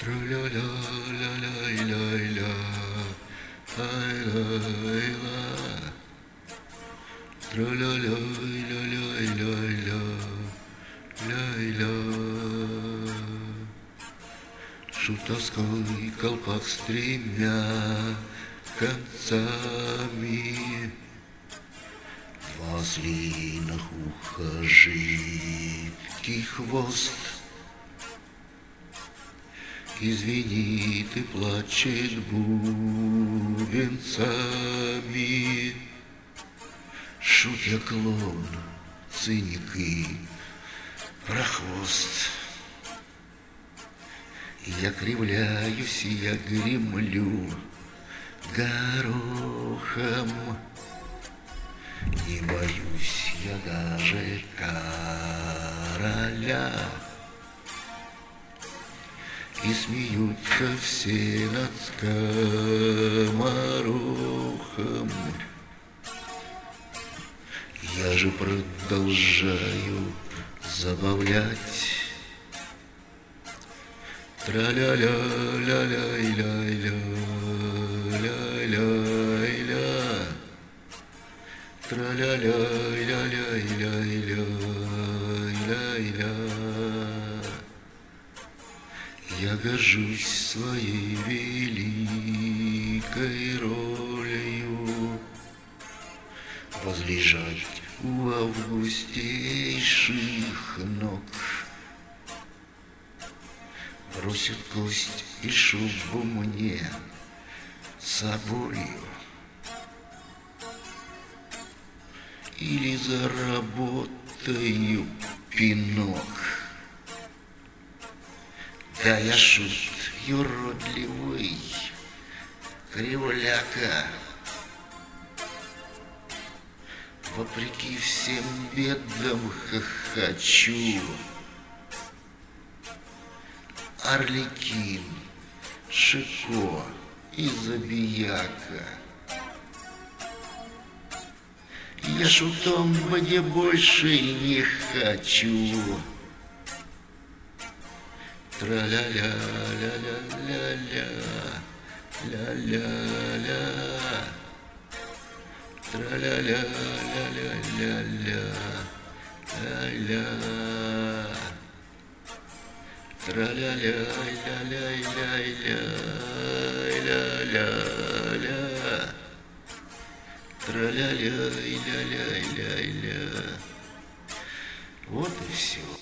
Тра-ля-ля-ля-ля-ля-ля, ай-ля-ля-ля. Тра-ля-ля-ля-ля-ля-ля, ля-ля. Шутовской колпак с тремя концами, два ослиных уха, жидкий хвост. Извинит и плачет бубенцами. Шут я клоун, циник и прохвост. Я кривляюсь, я гремлю горохом. Не боюсь я даже короля. И смеются все над скоморохом. Я же продолжаю забавлять. Тра-ля-ля-ля-ля-ля-ля, ля-ля-ля. Тра-ля-ля-ля-ля-ля-ля, ля-ля. Я горжусь своей великой ролью возлежать у августейших ног. Бросит кость и шубу мне собою, или заработаю пинок. Да я шут юродливый, кривляка, вопреки всем бедам хохочу. Арлекин, Шико и Забияка. Я шутом мне больше не хочу. Тра-ля-ля-ля-ля-ля-ля, ля-ля-ля. Тра-ля-ля-ля-ля-ля-ля, ля-ля. Тра-ля-ля-ля-ля-ля-ля, ля-ля-ля. Тра-ля-ля-ля-ля-ля-ля. Вот и все.